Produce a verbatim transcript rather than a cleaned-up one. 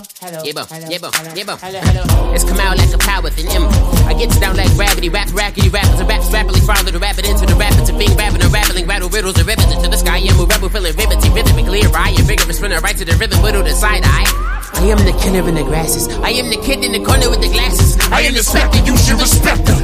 hello, yeah, bo, yeah, bo, yeah, bo. It's come out like a power with an M. I get down like gravity, rap, rackety, rappers, and raps rapidly follow the rapid into the rapid, to being rapping and rattling, rattle riddles and ribbons into the sky. I'm a rebel, feeling riveting, rhythmically, right, and vigorous, spinning right to the rhythm, whittle the side eye. I am the killer in the grasses. I am the kid in the corner with the glasses. I am the spectre, you should respect them.